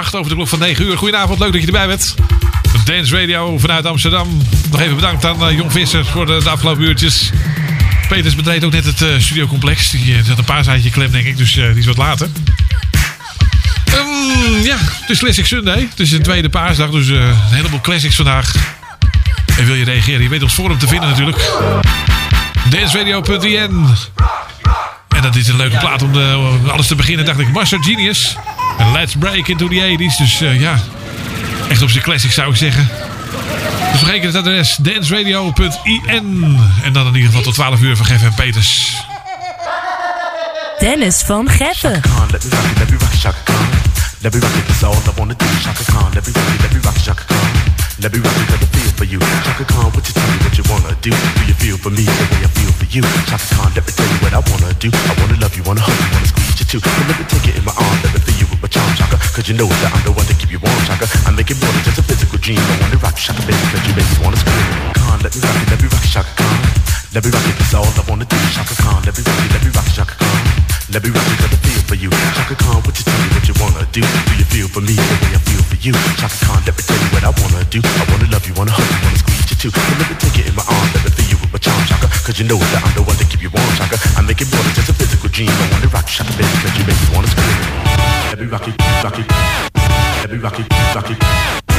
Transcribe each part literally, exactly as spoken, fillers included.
acht over de klok van negen uur. Goedenavond, leuk dat je erbij bent. Dance Radio vanuit Amsterdam. Nog even bedankt aan uh, Jong Visser voor de, de afgelopen uurtjes. Peters betreedt ook net het uh, studiocomplex. Die uh, zat een paasheidje klem, denk ik, dus uh, die is wat later. Um, ja, het is Classic Sunday. Het is een tweede paasdag, dus uh, een heleboel classics vandaag. En wil je reageren? Je weet ons forum te vinden natuurlijk. danceradio punt i n. En dat is een leuke plaat om, de, om alles te beginnen, dacht ik. Master Genius. En Let's Break into the eighties. Dus uh, ja, echt op zijn classics zou ik zeggen. Dus vergeet het adres danceradio punt i n. En dan in ieder geval tot twaalf uur van Geffen en Peters. Dennis van Geffen. Let me rock it, that's all I wanna do. Chaka Khan, let me rock it, let me rock it, Chaka Khan. Let me rock it, let me feel for you. Chaka Khan, what you tell me what you wanna do? Do you feel for me the way I feel for you? Chaka Khan, let me tell you what I wanna do. I wanna love you, wanna hug you, wanna squeeze you too. And let me take it in my arm, let me feel you with my charm, Chaka. Cause you know that I'm the one to keep you warm, Chaka. I make it more than just a physical dream. I wanna rock you, Chaka, baby, cause you make me wanna scream. Khan, let me rock it, let me rock it, Chaka Khan. Let me rock it, that's all I wanna do. Chaka Khan, let me rock it, let me rock it, Chaka Khan. Let me rock it, let me feel for you. Chaka Khan, what you tell me what you wanna do? Do you feel for me the way I feel for you? Chaka Khan, let me tell you what I wanna do. I wanna love you, wanna hug you, wanna squeeze you too. And let me take it in my arms, let me feel you with my charm, Chaka. Cause you know that I'm the one to keep you warm, Chaka. I make it more than just a physical dream. I wanna rock you, Chaka, baby, cause you make me wanna scream. Let me rock it, rock it. Let me rock it, rock it.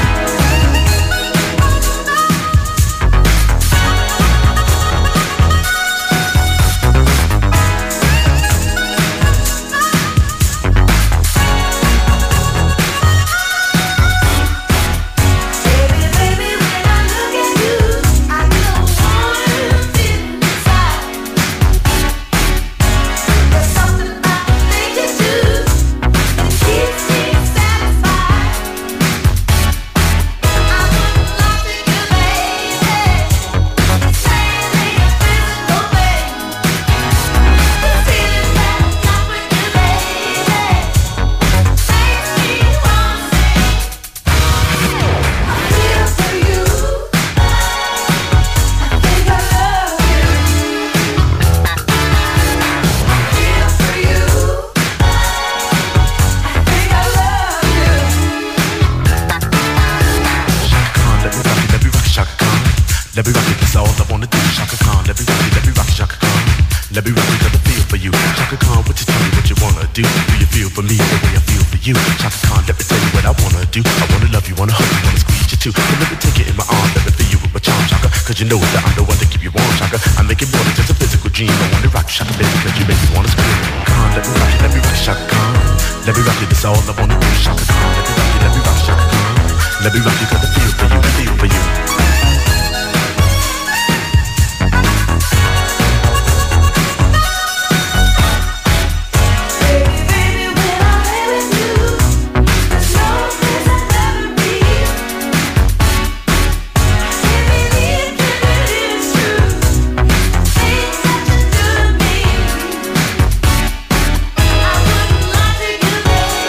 Let me rock it, that's all I wanna do. Chaka Khan, let me rock it, let me rock it, Chaka Khan. Let me rock it, let me feel for you. Chaka Khan, what you tell me what you wanna do? Do you feel for me the way I feel for you? Chaka Khan, let me tell you what I wanna do. I wanna love you, wanna hug you, wanna squeeze you too. And let me take it in my arms, let me feel you with my charm, Chaka. Cause you know that I'm the one to keep you warm, Chaka. I make it more than just a physical dream. I wanna rock you, Chaka, baby, cause you make me wanna scream. Khan, let me rock it, let me rock it, Chaka Khan. Let me rock it, that's all I wanna do. Chaka Khan, let me rock it, let me rock it, Chaka Khan. Let me rock it, cause I feel for you, I feel for you.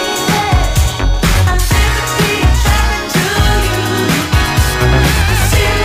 See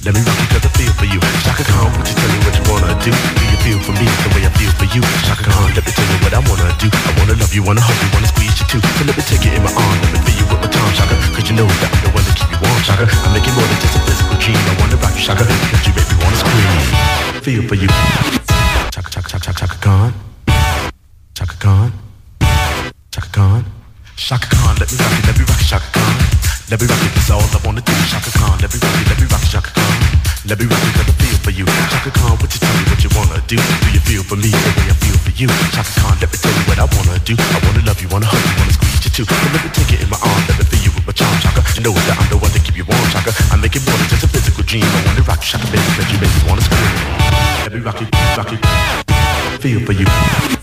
Let me rock you cause I feel for you. Chaka Khan, would you tell me what you wanna do? Do you feel for me the way I feel for you? Chaka Khan, let me tell you what I wanna do. I wanna love you, wanna hug you, wanna squeeze you too. So let me take you in my arm, let me feel you with my tongue, Chaka. Cause you know that I'm the one to keep you warm, Chaka. I'm making more than just a physical dream. I wanna rock you, Chaka, cause you make me wanna scream. Feel for you. Chaka, Chaka, Chaka, Chaka, Chaka Khan. Chaka Khan. Chaka Khan. Chaka Khan, let me rock you, let me rock you, Chaka Khan. Let me rock you, that's all I wanna do, Chaka Khan. Let me rock you, let me rock you, Chaka Khan. Let me rock you cause I feel for you. Chaka Khan, would you tell me what you wanna do? Do you feel for me the way I feel for you? Chaka Khan, let me tell you what I wanna do. I wanna love you, wanna hug you, wanna squeeze you too. So let me take it in my arms, let me feel you with my charm, Chaka. You know that I'm the one to keep you warm, Chaka. I'm making more than just a physical dream. I wanna rock you, Chaka, baby, cause you make me wanna scream. Let me rock you, rock you, feel for you.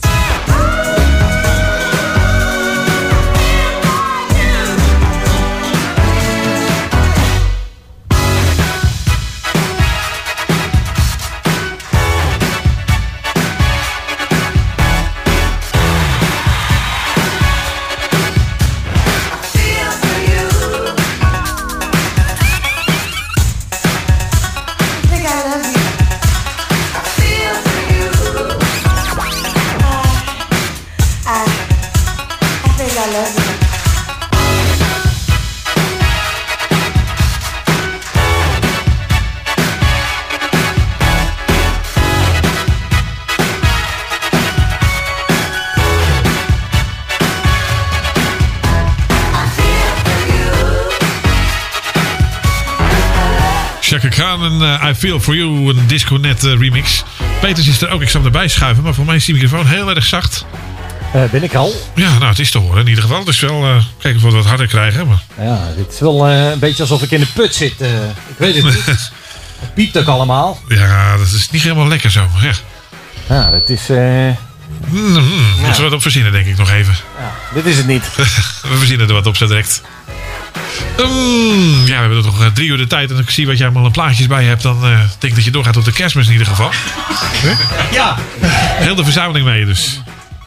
Chaka Khan en uh, I Feel For You, een Disconet uh, remix. Peters is er ook, ik zal hem erbij schuiven, maar voor mij is die microfoon heel erg zacht. Uh, ben ik al? Ja, nou het is te horen in ieder geval. Dus wel uh, kijken of we het wat harder krijgen. Maar... Ja, dit is wel uh, een beetje alsof ik in de put zit. Uh, ik weet het niet. Het piept ook allemaal. Ja, dat is niet helemaal lekker zo. Ja, ja dat is... Uh... Mm, mm, ja. Moeten we wat op verzinnen, denk ik nog even. Ja, dit is het niet. We verzinnen er wat op zo direct. Um, ja, we hebben er nog uh, drie uur de tijd. En als ik zie wat jij allemaal een plaatjes bij hebt, dan uh, denk ik dat je doorgaat tot de kerstmis in ieder geval. Huh? Ja. Heel de verzameling mee dus.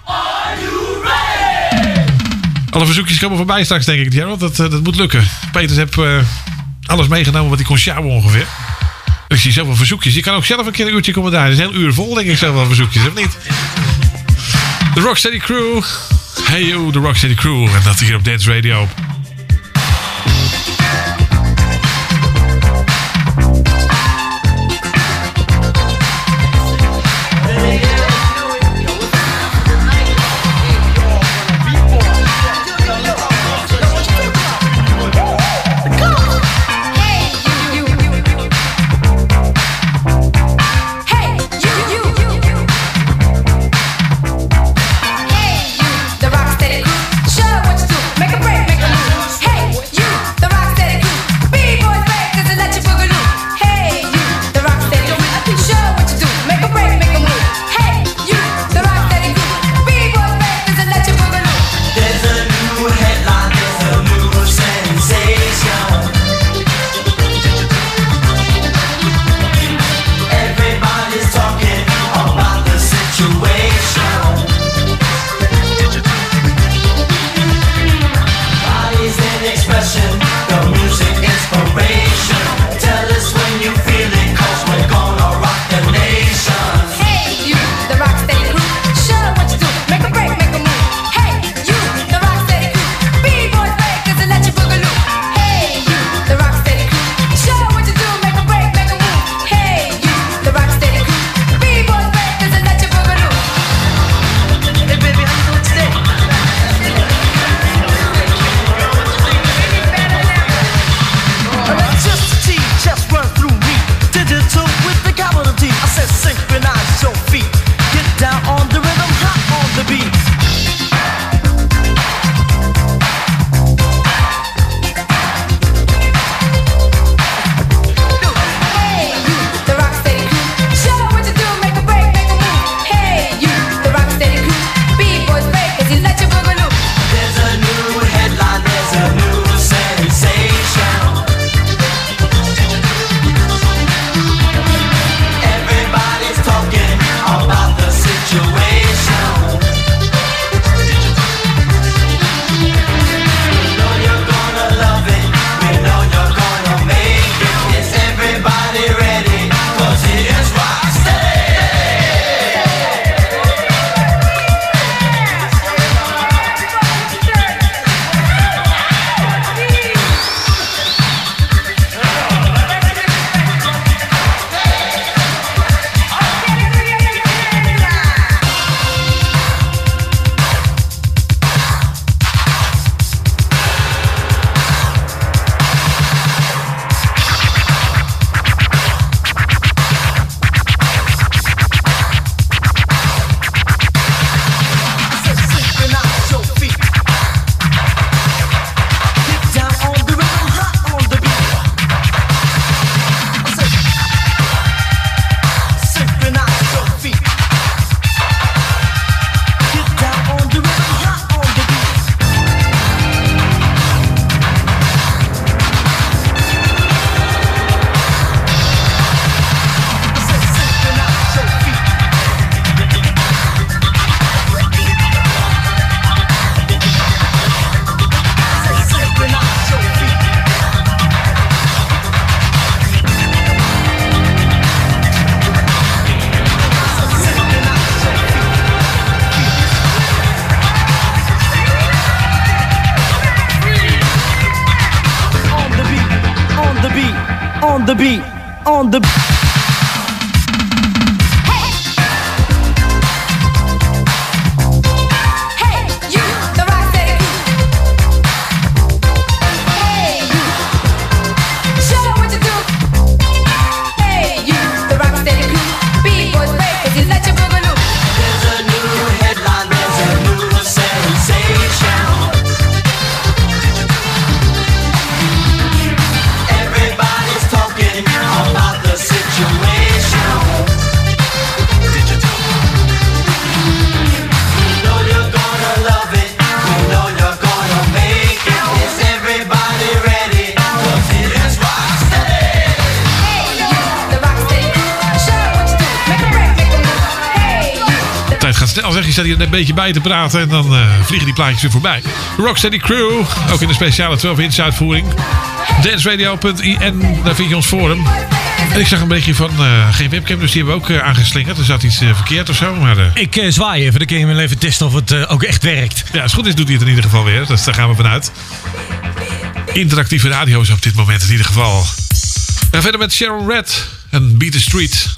Alle verzoekjes komen voorbij straks, denk ik, Gerald. Dat, uh, dat moet lukken. Peters heeft uh, alles meegenomen wat hij kon sjouwen ongeveer. Ik zie zoveel verzoekjes. Je kan ook zelf een keer een uurtje komen daar. Het is een heel uur vol, denk ik, zoveel verzoekjes, of niet? De Rocksteady Crew. Hey yo, de Rocksteady Crew. En dat hier op Dance Radio. About beat on the snel zeg, je staat hier een beetje bij te praten en dan uh, vliegen die plaatjes weer voorbij. Rocksteady Crew, ook in de speciale twaalf inch uitvoering. danceradio punt i n, daar vind je ons forum. En ik zag een beetje van uh, geen webcam, dus die hebben we ook uh, aangeslingerd. Er zat iets uh, verkeerd of zo. Maar, uh... Ik uh, zwaai even, dan kun je hem even testen of het uh, ook echt werkt. Ja, als het goed is doet hij het in ieder geval weer. Dus daar gaan we vanuit. Interactieve radio's op dit moment in ieder geval. We gaan verder met Sharon Red en Beat the Street.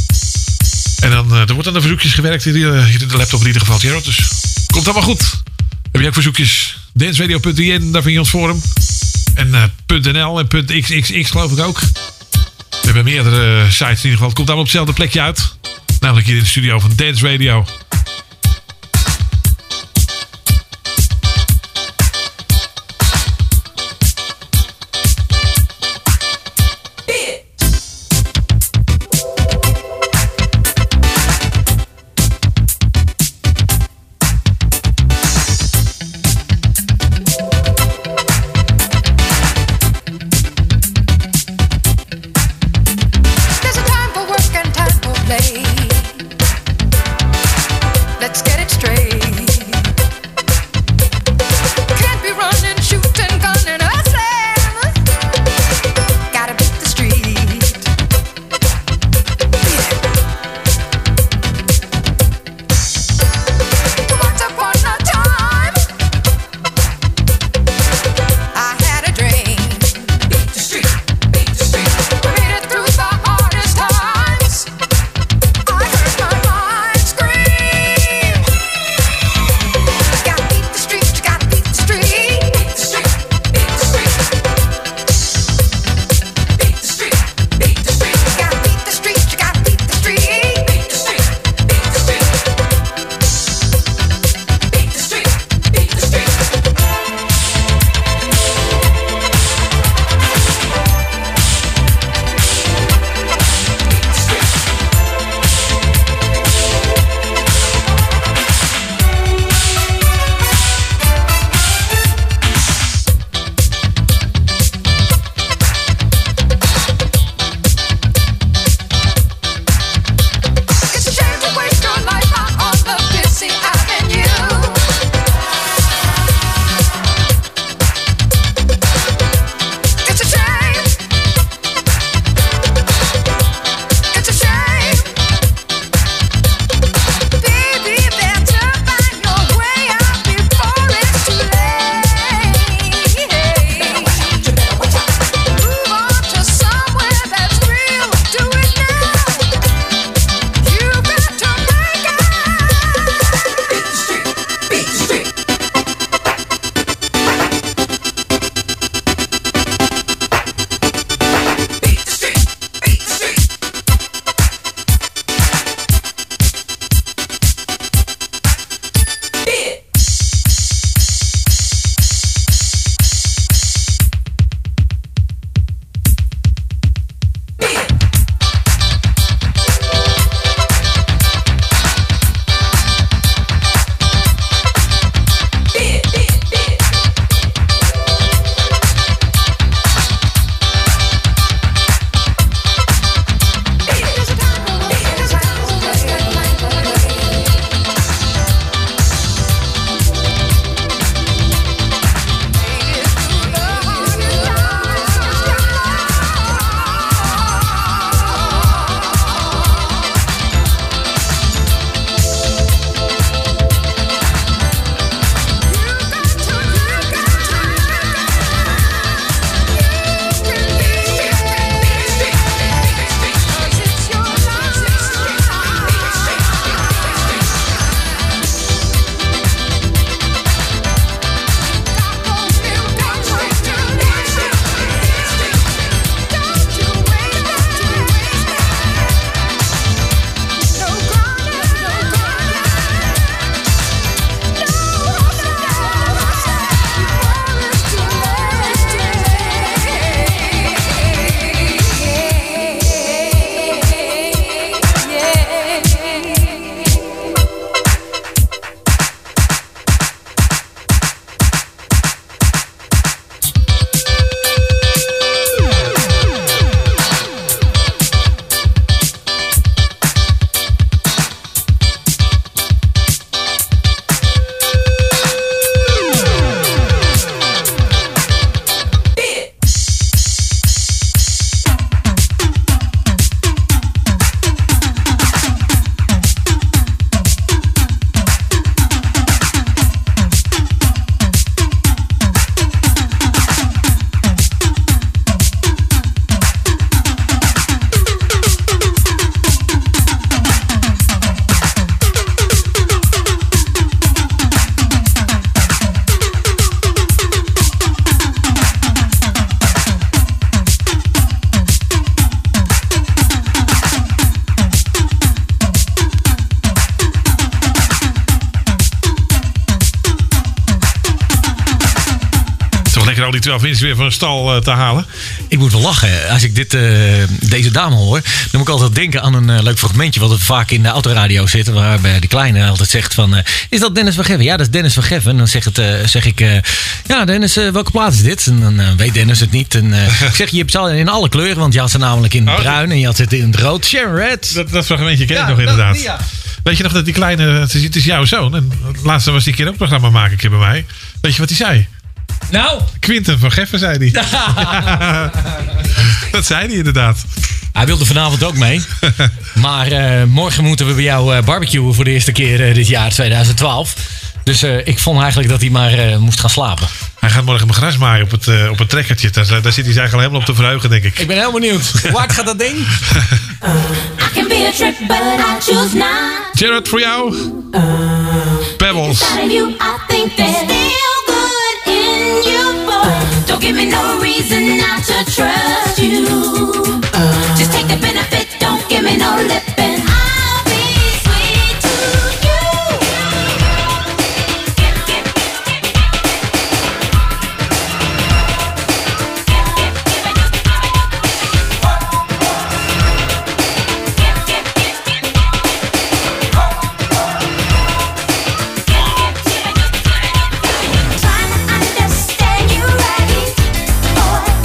En dan, uh, er wordt aan de verzoekjes gewerkt hier, uh, hier in de laptop in ieder geval, Gerard. Dus komt allemaal goed. Heb je ook verzoekjes? danceradio punt i n, daar vind je ons forum. En uh, .nl en .xxx geloof ik ook. We hebben meerdere uh, sites in ieder geval. Het komt allemaal op hetzelfde plekje uit. Namelijk hier in de studio van Dance Radio. There's a time for work and time for play. al die twaalf inches weer van een stal uh, te halen. Ik moet wel lachen. Als ik dit, uh, deze dame hoor, dan moet ik altijd denken aan een uh, leuk fragmentje wat er vaak in de autoradio zit. Waarbij de kleine altijd zegt van, uh, is dat Dennis van Geffen? Ja, dat is Dennis van Geffen. En dan zeg, het, uh, zeg ik, uh, ja Dennis, uh, welke plaat is dit? En dan uh, weet Dennis het niet. En uh, ik zeg, je hebt ze in alle kleuren, want je had ze namelijk in het oh, bruin en je had ze in het rood. Sharon Red. Dat, dat fragmentje ken ik ja, nog inderdaad. Dat, ja. Weet je nog dat die kleine, het is, het is jouw zoon. En het laatste was die keer ook programma maken een keer bij mij. Weet je wat hij zei? Nou? Quinten van Geffen, zei hij. Ja. Dat zei hij inderdaad. Hij wilde vanavond ook mee. Maar uh, morgen moeten we bij jou uh, barbecuen voor de eerste keer uh, dit jaar tweeduizend twaalf. Dus uh, ik vond eigenlijk dat hij maar uh, moest gaan slapen. Hij gaat morgen mijn gras maaien op het, uh, op het trekkertje. Daar, daar zit hij zich al helemaal op te verheugen, denk ik. Ik ben heel benieuwd. Waar gaat dat ding? I can be a trick, but I choose not. Jared, voor jou. Pebbles. Inside of you, I think there's still good in you, boy. Don't give me no reason not to trust you. Just take the benefit, don't give me no lip, and I'll be sweet to you. Trying to understand you right, boy.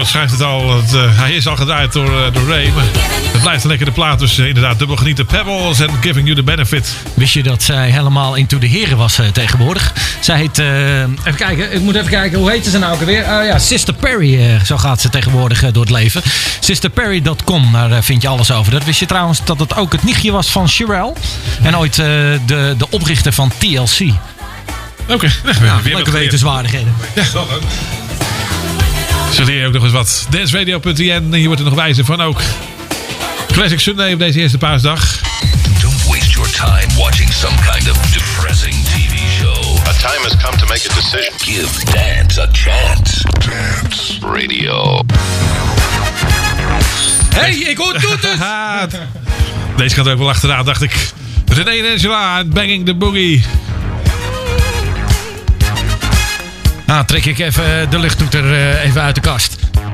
schrijft het al. Het, uh, hij is al gedraaid door, uh, door Ray. Maar het blijft een lekkere plaat. Dus uh, inderdaad, dubbel genieten. Pebbles en Giving You The Benefit. Wist je dat zij helemaal into de heren was uh, tegenwoordig? Zij heet... Uh, even kijken, ik moet even kijken. Hoe heet ze nou ook alweer? Uh, ja, Sister Perry. Uh, zo gaat ze tegenwoordig uh, door het leven. sister perry dot com. Daar uh, vind je alles over. Dat wist je trouwens dat het ook het nichtje was van Sherelle. En ooit uh, de, de oprichter van T L C. Oké, okay. ja, leuke wetenswaardigheden. Ja. Zo leer je ook nog eens wat. dance radio punt n en hier wordt er nog wijzer van ook. Classic Sunday op deze eerste paasdag. Don't waste your time watching some kind of depressing T V show. A time has come to make a decision. Give dance a chance. Dance radio. Hey, ik hoor toeters! Deze kant ook wel achteraan, dacht ik. René en Angela en Banging the Boogie. Nou, trek ik even de luchttoeter uh, even uit de kast.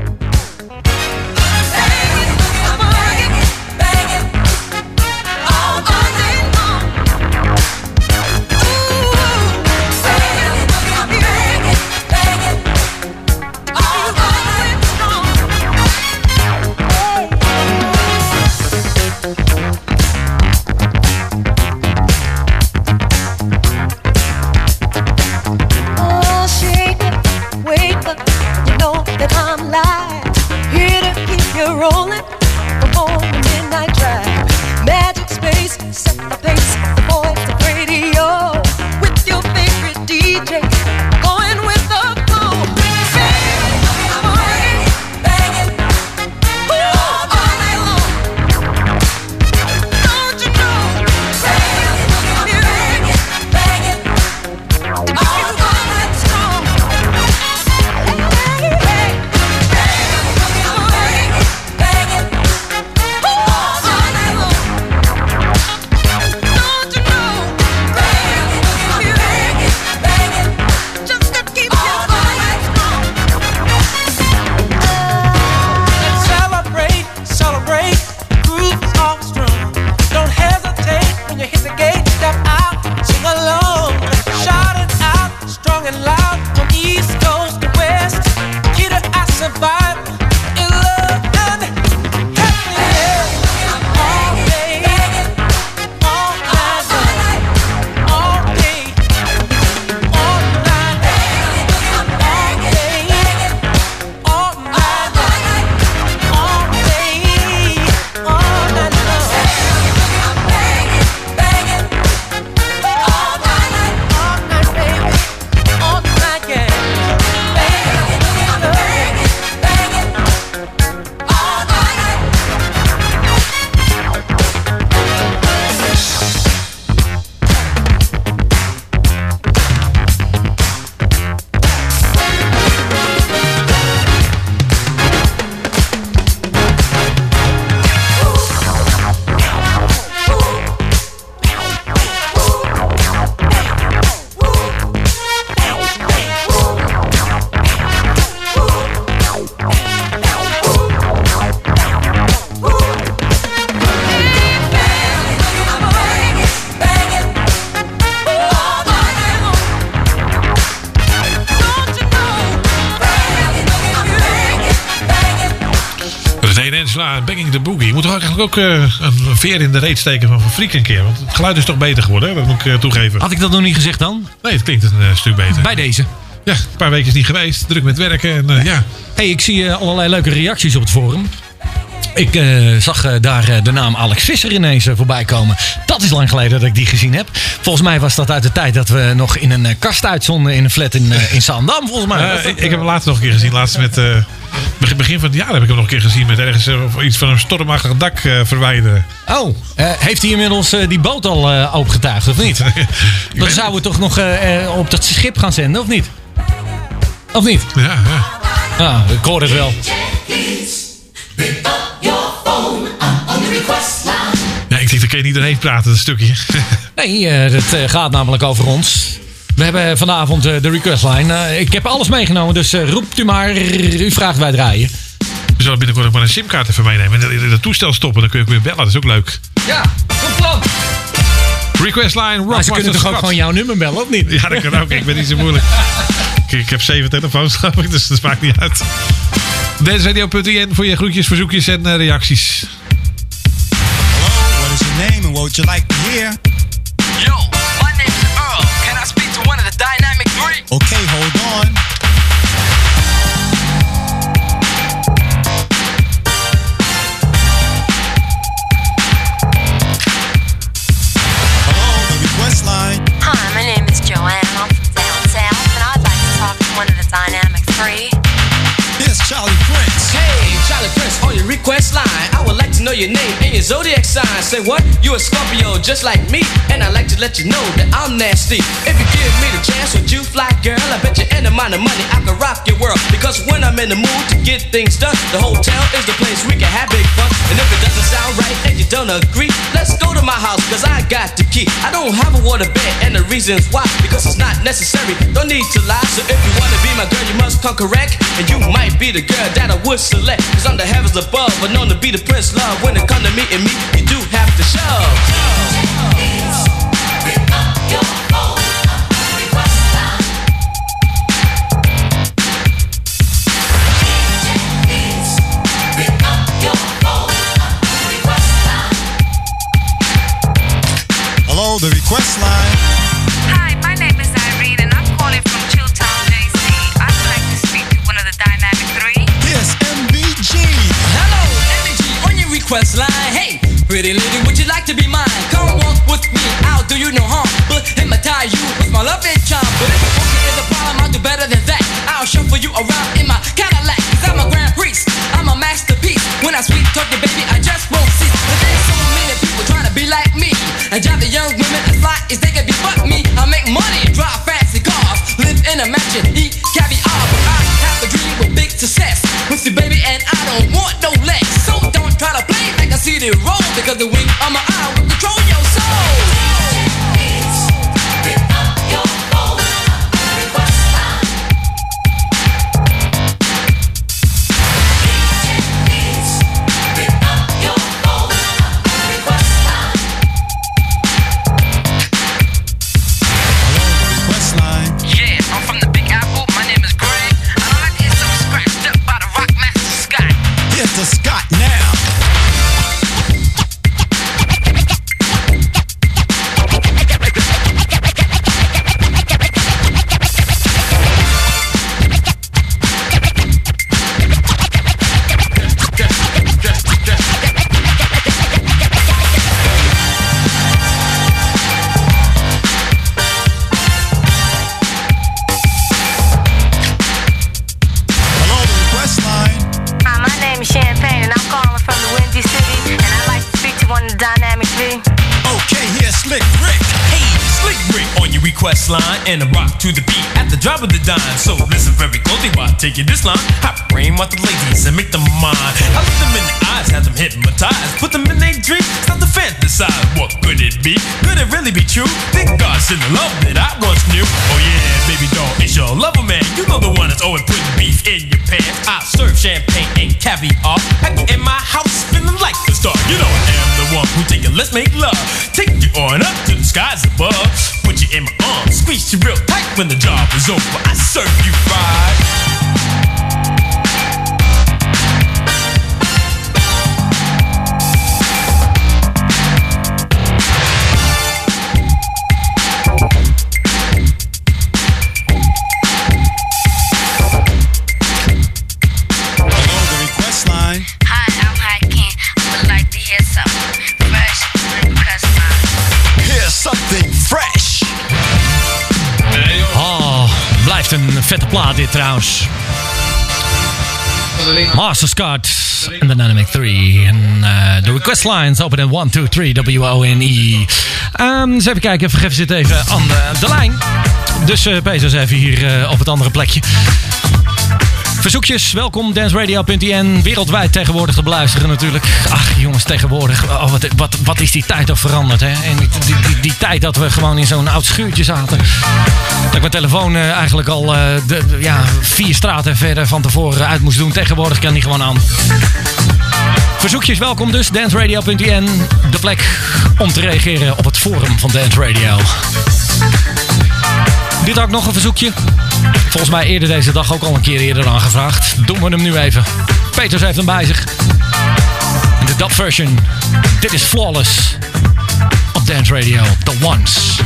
Banging the Boogie. Je moet toch eigenlijk ook uh, een veer in de reet steken van Van Friek een keer. Want het geluid is toch beter geworden, hè? Dat moet ik uh, toegeven. Had ik dat nog niet gezegd dan? Nee, het klinkt een uh, stuk beter. Bij deze. Ja, een paar weken is niet geweest. Druk met werken en uh, ja. Hey, ik zie uh, allerlei leuke reacties op het forum. Ik uh, zag uh, daar uh, de naam Alex Visser ineens uh, voorbij komen. Dat is lang geleden dat ik die gezien heb. Volgens mij was dat uit de tijd dat we nog in een uh, kast uitzonden in een flat in, uh, in Zaandam. Volgens mij. Uh, dat, ik, ik heb hem laatst nog een keer gezien. Laatst met... Uh, begin van het jaar heb ik hem nog een keer gezien met ergens uh, iets van een stormachtig dak uh, verwijderen. Oh, uh, heeft hij inmiddels uh, die boot al uh, opengetuigd of niet? Dan zouden we toch nog uh, uh, op dat schip gaan zenden of niet? Of niet? Ja, ja. Ah, ik hoor het wel. Ja, ik denk dat kun je niet doorheen praten, dat stukje. Nee, uh, dat uh, gaat namelijk over ons. We hebben vanavond uh, de requestline. Uh, ik heb alles meegenomen, dus uh, roept u maar. U vraagt, wij draaien. We zullen binnenkort ook maar een simkaart even meenemen. En in het toestel stoppen, dan kun je ook weer bellen. Dat is ook leuk. Ja, goed plan. Requestline, Rock. Maar ze kunnen toch ook gewoon jouw nummer bellen, of niet? Ja, dat kan ook. Ik ben niet zo moeilijk. ik, ik heb zeven telefoons, geloof ik, dus dat maakt niet uit. danceradio punt i n voor je groetjes, verzoekjes en uh, reacties. Hello, what is your name and what would you like to hear? Yo, my name's Earl. Can I speak to one of the Dynamic Three? Okay, hold on. Line. Hi, my name is Joanne. I'm from down south, and I'd like to talk to one of the Dynamic Three. Here's Charlie Prince. Hey, Charlie Prince on your request line. I would like to know your name and your zodiac sign. Say what? You a Scorpio just like me, and I'd like to let you know that I'm nasty. If you give me the chance, would you fly, girl? I bet you any amount of money I can rock your world. Because when I'm in the mood to get things done, the hotel is the place we can have big fun. And if it doesn't sound right and you don't agree, let's go to my house, cause I got the key. I don't have a water bed, and the reason's why, because it's not necessary, don't need to lie. So if you wanna be my girl, you must come correct, and you might be the girl that I would select. Cause I'm the heavens above, but known to be the prince love. When it come to meeting me, you do have to show. Hello, the request line. Hi, my name is Irene, and I'm calling from Chilltown, J C. I'd like to speak to one of the Dynamic Three. Here's M V G. Hello, M V G on your request line. Hey, pretty lady, would you like to be mine? Come walk with me, I'll do you no harm, but hypnotize you with my love and charm. But if walking is a problem, I'll do better than that. I'll shuffle you around in my Cadillac, cause I'm a grand priest, I'm a masterpiece. When I sweet talk you, baby, I just won't cease. But there's so many people trying to be like me, and drive the young women as fly as they can be but me. I make money, drive fancy cars, live in a mansion, eat caviar. But I have a dream with big success with you, baby, and I don't want no less. So don't try to play like I see the roll, because the wing of my eye will control your soul. To Scott now. Line and a rock to the beat at the drop of the dime. So listen very closely while I take you this line. I brain out the ladies and make them mine. I look them in the eyes, have them hypnotized, put them in their dreams, start to fantasize. What could it be? Could it really be true? Think God sent the love that I once knew. Oh yeah, baby doll, it's your lover man. You know the one that's always putting beef in your pants. I serve champagne and caviar. I get in my house feeling like a star. You know I am the one who take it, let's make love. Take you on up to the skies above. Put you in my arms, squeeze you real tight. When the job is over, I serve you right. Een vette plaat dit trouwens. Master Scott en de Dynamic Three. En uh, de request lines open in one two three W O N E. Um, eens even kijken, even zit even aan de, de lijn. Dus uh, Peter is even hier uh, op het andere plekje. Verzoekjes, welkom, danceradio punt i n. Wereldwijd tegenwoordig te beluisteren natuurlijk. Ach jongens, tegenwoordig, oh, wat, wat, wat is die tijd toch veranderd, hè? En die, die, die, die tijd dat we gewoon in zo'n oud schuurtje zaten. Dat ik mijn telefoon uh, eigenlijk al uh, de, de, ja, vier straten verder van tevoren uit moest doen. Tegenwoordig kan die gewoon aan. Verzoekjes, welkom dus, danceradio punt i n. De plek om te reageren op het forum van Dance Radio. Dit ook nog een verzoekje. Volgens mij eerder deze dag ook al een keer eerder aangevraagd. Doen we hem nu even. Peters heeft hem bij zich. In de dub version. Dit is Flawless. Op Dance Radio. The Ones.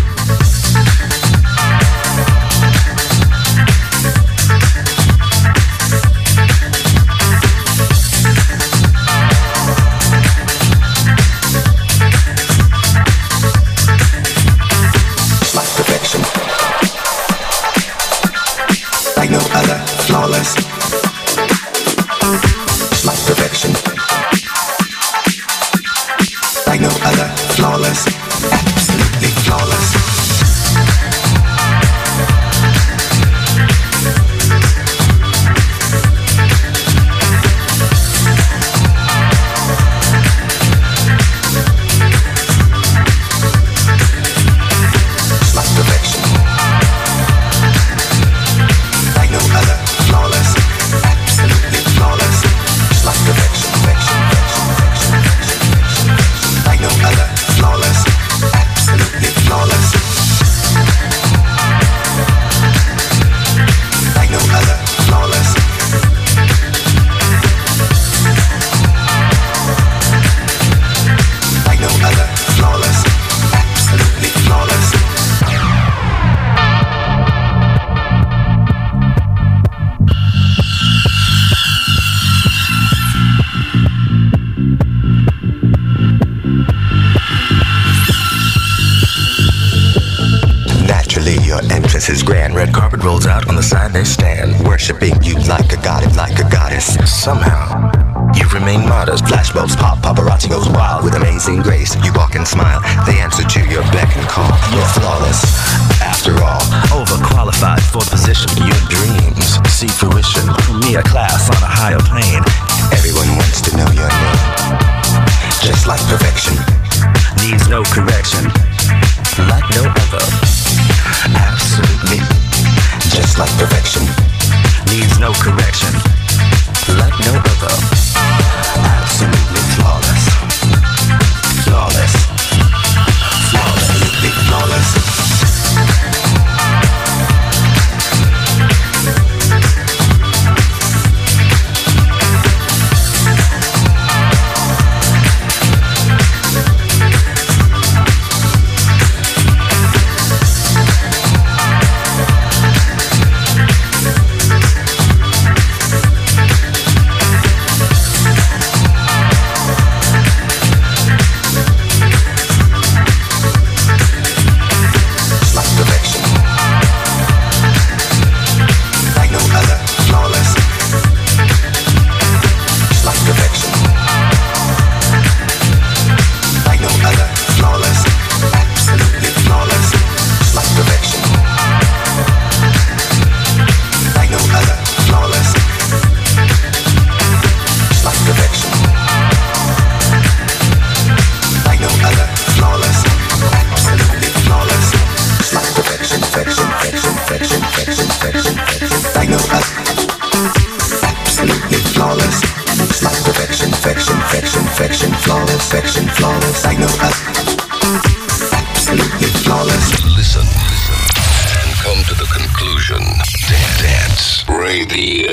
Flawless, like perfection, like no other. Flawless, absolutely flawless. His grand red carpet rolls out on the side they stand, worshiping you like a god, like a goddess. Somehow you remain modest. Flashbulbs pop, paparazzi goes wild with amazing grace. You walk and smile, they answer to your beck and call. You're flawless, after all. Overqualified for the position. Your dreams see fruition. Premier class on a higher plane. Everyone wants to know your name. Just like perfection, needs no correction. Like no other. Absolutely, just like perfection, needs no correction, like no other. Absolutely flawless, flawless, flawlessly flawless. Perfection, flawless, like no other. Absolutely flawless. Listen, listen, and come to the conclusion. Dance Radio.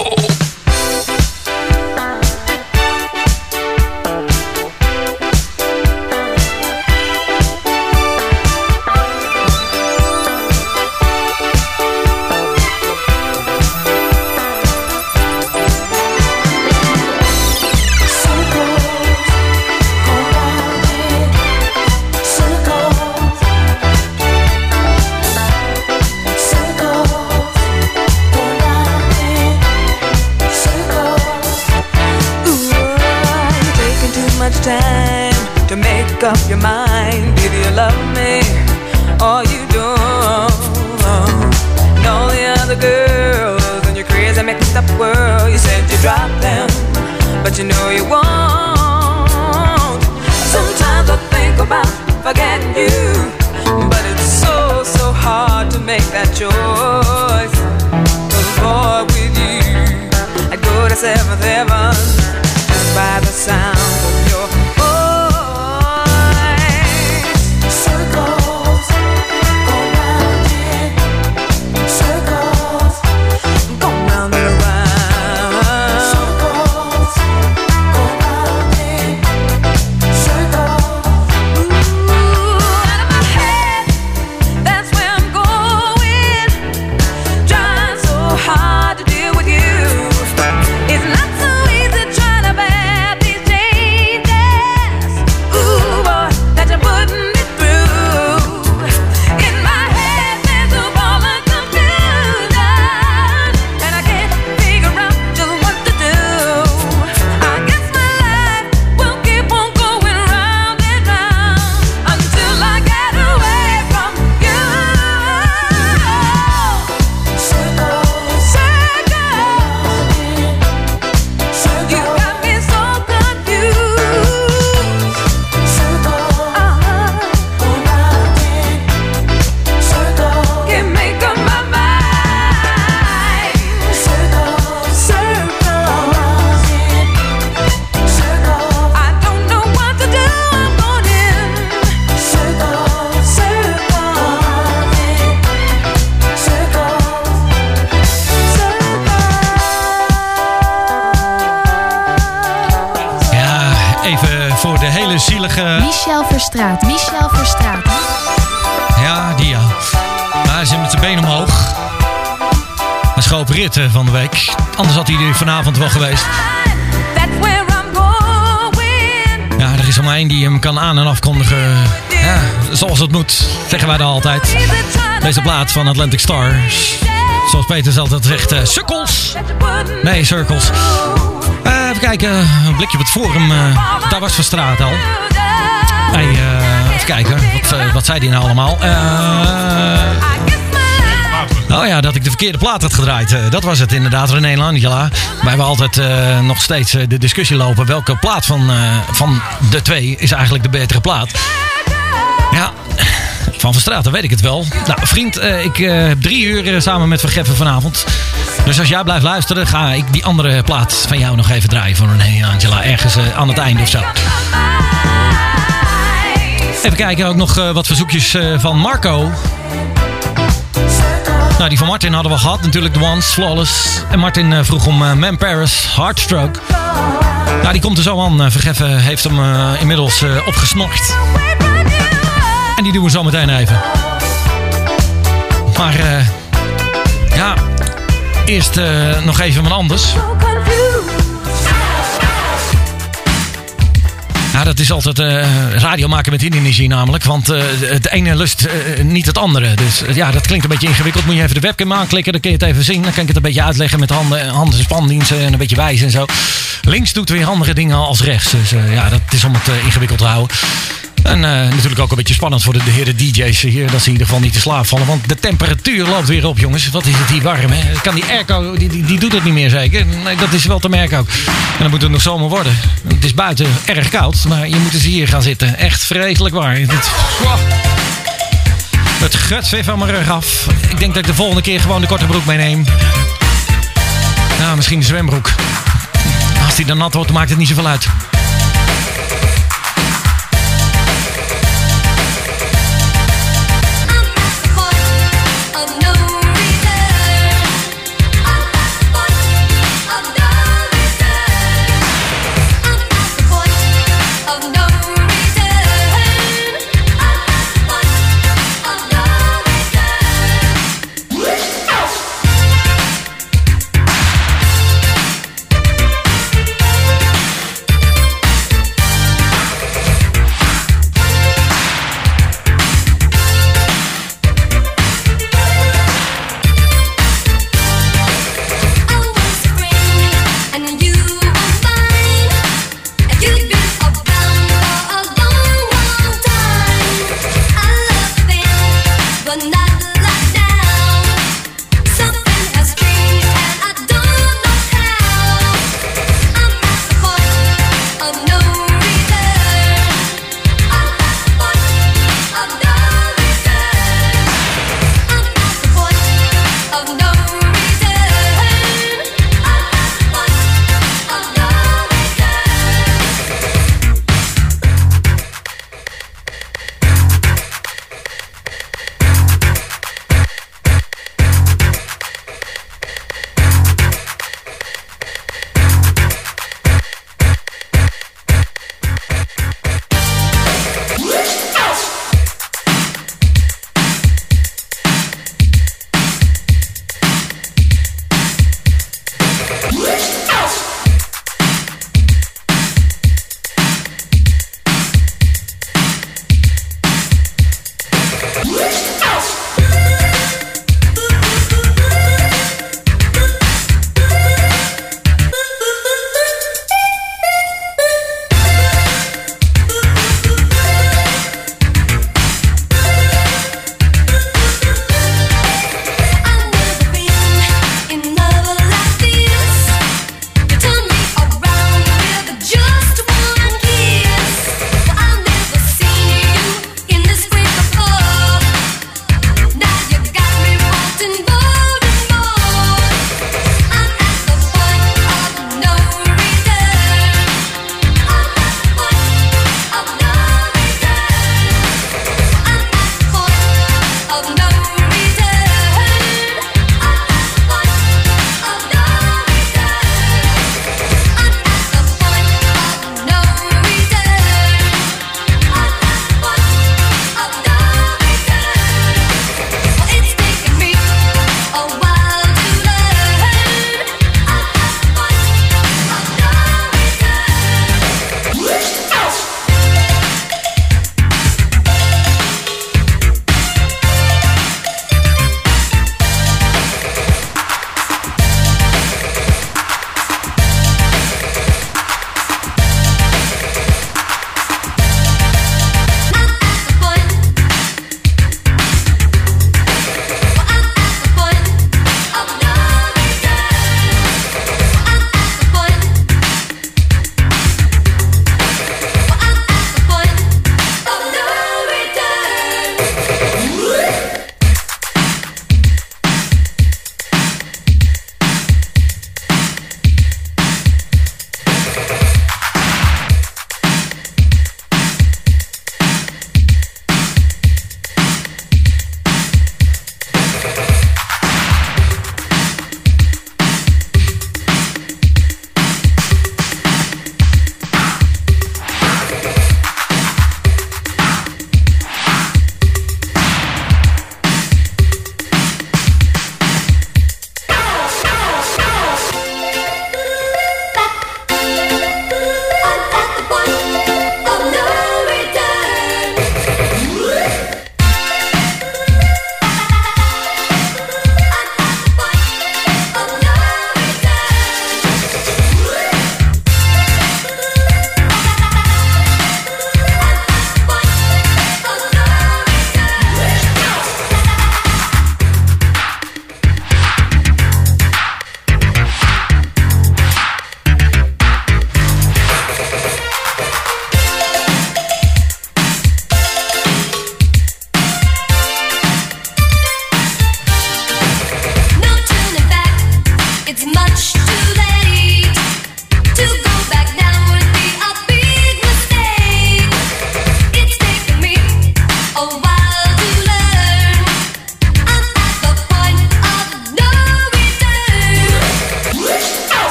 Up your mind, do you love me or you don't? And all the other girls in your crazy mixed up world, you said you dropped them, but you know you won't. Sometimes I think about forgetting you, but it's so, so hard to make that choice. 'Cause boy, with you, I'd go to seventh heaven just by the sound of your circles, go round in circles. gezellig... Uh... Michel Verstraat, Michel Verstraat. Ja, die ja. Hij zit met zijn been omhoog. Een is geopereerd uh, van de week. Anders had hij er vanavond wel geweest. Ja, er is er maar één die hem kan aan- en afkondigen. Ja, zoals het moet, zeggen wij dan altijd. Deze plaat van Atlantic Stars. Zoals Peter altijd zegt, uh, sukkels. Nee, circles. Uh, even kijken, een blikje op het forum. Uh, daar was Verstraat al. Hey, uh, even kijken, wat, uh, wat zei die nou allemaal? Uh, nou ja, dat ik de verkeerde plaat had gedraaid. Uh, dat was het inderdaad, René en Angela. Wij hebben altijd uh, nog steeds uh, de discussie lopen. Welke plaat van, uh, van de twee is eigenlijk de betere plaat? Ja... Van Verstraat, dan weet ik het wel. Nou, vriend, uh, ik uh, heb drie uur uh, samen met Van Geffen vanavond. Dus als jij blijft luisteren, ga ik die andere plaat van jou nog even draaien van René en Angela. Ergens uh, aan het einde of zo. Even kijken, ook nog uh, wat verzoekjes uh, van Marco. Nou, die van Martin hadden we gehad. Natuurlijk The Ones, Flawless. En Martin uh, vroeg om uh, Man Paris, Heartstroke. Nou, die komt er zo aan. Uh, Van Geffen heeft hem uh, inmiddels uh, opgesnokt. En die doen we zo meteen even. Maar uh, ja, eerst uh, nog even wat anders. Ja, dat is altijd uh, radio maken met energie namelijk. Want uh, het ene lust uh, niet het andere. Dus uh, ja, dat klinkt een beetje ingewikkeld. Moet je even de webcam aanklikken, dan kun je het even zien. Dan kan ik het een beetje uitleggen met handen, handen en spandiensten en een beetje wijzen en zo. Links doet weer andere dingen als rechts. Dus uh, ja, dat is om het uh, ingewikkeld te houden. En uh, natuurlijk ook een beetje spannend voor de, de heren D J's hier. Dat ze in ieder geval niet te slaap vallen. Want de temperatuur loopt weer op, jongens. Wat is het hier warm, hè? Kan die airco, die, die, die doet het niet meer zeker? Nee, dat is wel te merken ook. En dan moet het nog zomer worden. Het is buiten erg koud. Maar je moet eens hier gaan zitten. Echt vreselijk waar. Het, wow. Het guts weer van mijn rug af. Ik denk dat ik de volgende keer gewoon de korte broek meeneem. Nou, misschien de zwembroek. Als die dan nat wordt, dan maakt het niet zoveel uit.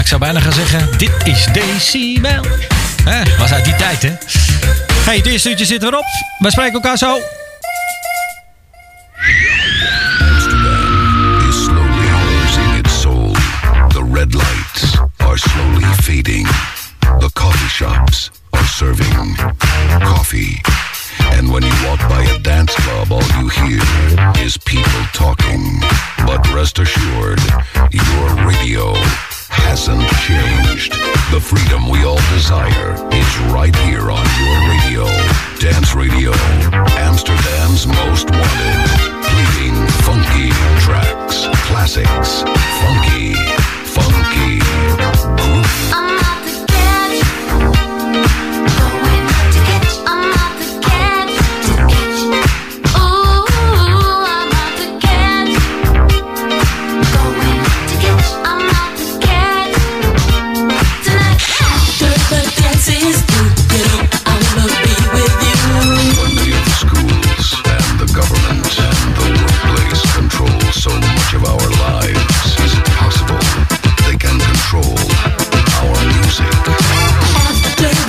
zou bijna gaan zeggen, dit is Decibel. Hè, was uit die tijd, hè? Hey, het eerste uurtje zit erop. Wij spreken elkaar zo. Amsterdam is slowly losing its soul. The red lights are slowly fading. The coffee shops are serving coffee. And when you walk by a dance club, all you hear is people talking. But rest assured, your radio hasn't changed. The freedom we all desire is right here on your radio. Dance Radio.